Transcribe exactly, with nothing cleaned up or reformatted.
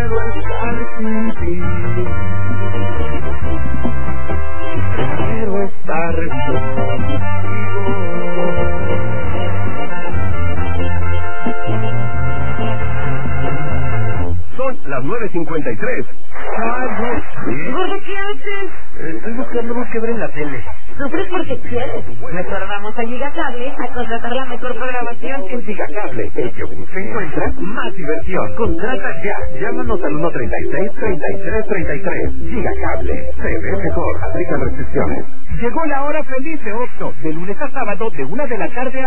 quiero estar sin ti. Quiero estar contigo. Son las nueve cincuenta y tres. Ay, no sé. ¿Gordo, qué haces? Estoy buscando algo que ver en la tele. Sufres porque quieres. Mejor vamos a Gigacable a contratar la mejor programación. En Gigacable, el que busca encuentra más diversión. Contrata ya. Llámanos al uno treinta y seis, treinta y tres treinta y tres. Gigacable. Se ve mejor. Aplican restricciones. Llegó la hora feliz de Oxxo. De lunes a sábado, de una de la tarde a